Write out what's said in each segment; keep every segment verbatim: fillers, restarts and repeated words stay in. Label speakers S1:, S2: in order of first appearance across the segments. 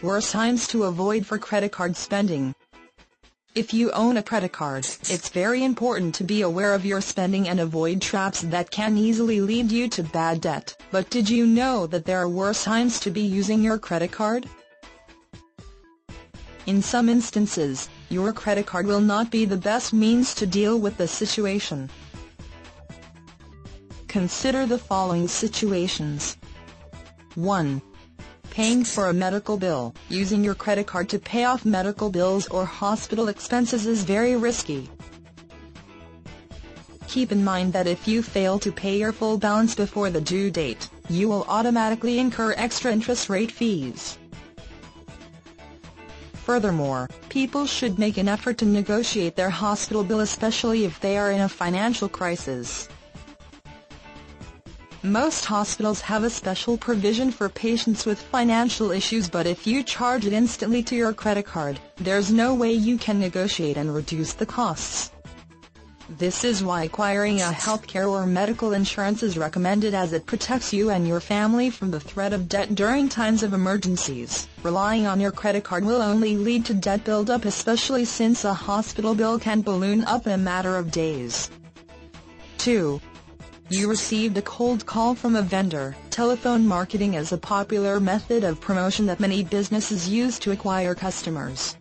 S1: worst times to avoid for credit card spending. If you own a credit card, it's very important to be aware of your spending and avoid traps that can easily lead you to bad debt. But did you know that there are worse times to be using your credit card? In some instances, your credit card will not be the best means to deal with the situation. Consider the following situations. one. Paying for a medical bill. Using your credit card to pay off medical bills or hospital expenses is very risky. Keep in mind that if you fail to pay your full balance before the due date, you will automatically incur extra interest rate fees. Furthermore, people should make an effort to negotiate their hospital bill, especially if they are in a financial crisis. Most hospitals have a special provision for patients with financial issues, but if you charge it instantly to your credit card, there's no way you can negotiate and reduce the costs. This is why acquiring a healthcare or medical insurance is recommended, as it protects you and your family from the threat of debt during times of emergencies. Relying on your credit card will only lead to debt buildup, especially since a hospital bill can balloon up in a matter of days. two. You received a cold call from a vendor. Telephone marketing is a popular method of promotion that many businesses use to acquire customers.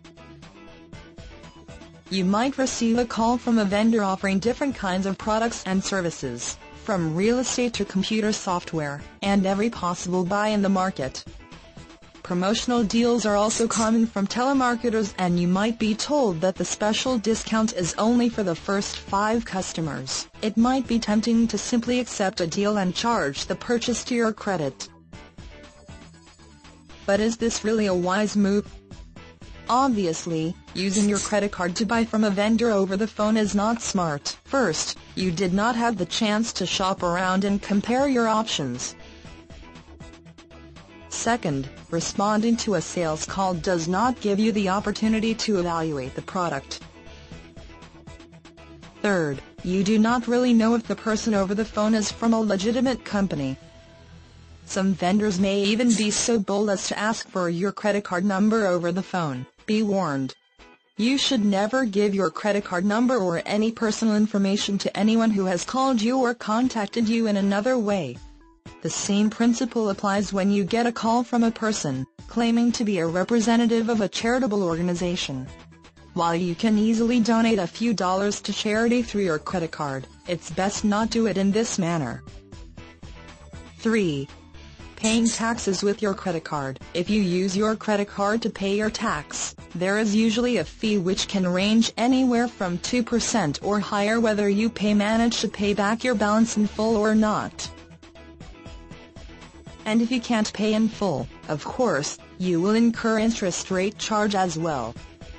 S1: You might receive a call from a vendor offering different kinds of products and services, from real estate to computer software, and every possible buy in the market. Promotional deals are also common from telemarketers, and you might be told that the special discount is only for the first five customers. It might be tempting to simply accept a deal and charge the purchase to your credit. But is this really a wise move? Obviously, using your credit card to buy from a vendor over the phone is not smart. First, you did not have the chance to shop around and compare your options. Second, responding to a sales call does not give you the opportunity to evaluate the product. Third, you do not really know if the person over the phone is from a legitimate company. Some vendors may even be so bold as to ask for your credit card number over the phone. Be warned. You should never give your credit card number or any personal information to anyone who has called you or contacted you in another way. The same principle applies when you get a call from a person claiming to be a representative of a charitable organization. While you can easily donate a few dollars to charity through your credit card, it's best not do it in this manner. three. Paying taxes with your credit card. If you use your credit card to pay your tax, there is usually a fee which can range anywhere from two percent or higher whether you pay manage to pay back your balance in full or not. And if you can't pay in full, of course, you will incur interest rate charge as well.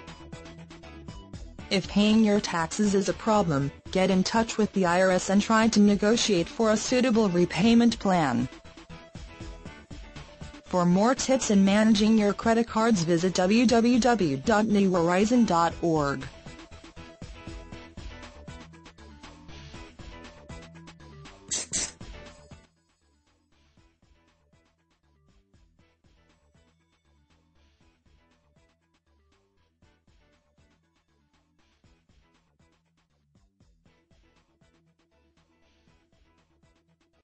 S1: If paying your taxes is a problem, get in touch with the I R S and try to negotiate for a suitable repayment plan. For more tips in managing your credit cards, visit w w w dot new horizon dot org.